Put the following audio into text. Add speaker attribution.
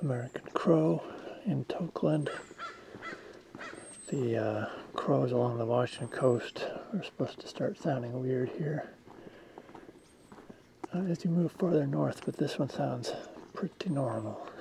Speaker 1: American crow in Tokeland. The crows along the Washington coast are supposed to start sounding weird here as you move farther north, but this one sounds pretty normal.